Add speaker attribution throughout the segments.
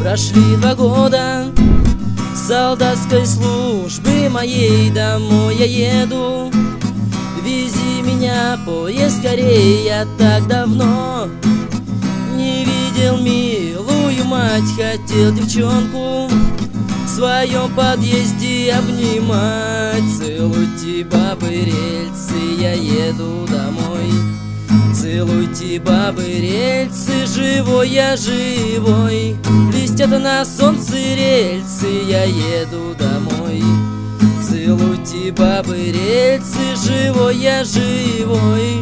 Speaker 1: Прошли 2 года солдатской службы моей, домой я еду. Вези меня, поезд, скорей, я так давно не видел милую мать. Хотел девчонку в своем подъезде обнимать. Целуйте, бабы, рельсы, я еду домой. Целуйте, бабы, рельсы, живой я живой. Блестят на солнце рельсы, я еду домой. Целуйте, бабы, рельсы, живой я живой.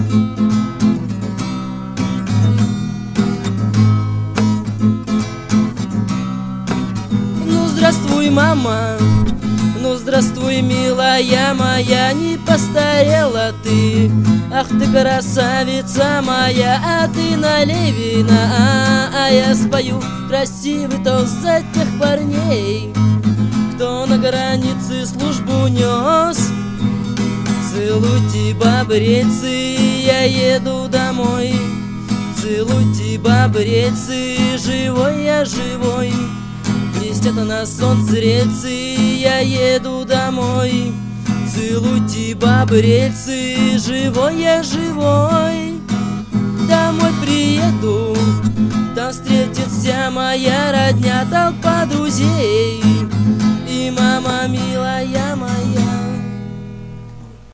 Speaker 1: Ну, здравствуй, мама, ну, здравствуй, милая моя, не постарела ты. Ах ты, красавица моя, а ты налей вина, а я спою красивый тост за тех парней, кто на границе службу нес. Целуйте, бабы, рельсы, я еду домой. Целуйте, бабы, рельсы, живой я живой. Блестят на солнце рельсы, я еду домой. Целуйте, бабы, рельсы, живой я живой. Домой приеду, там встретится моя родня, толпа друзей.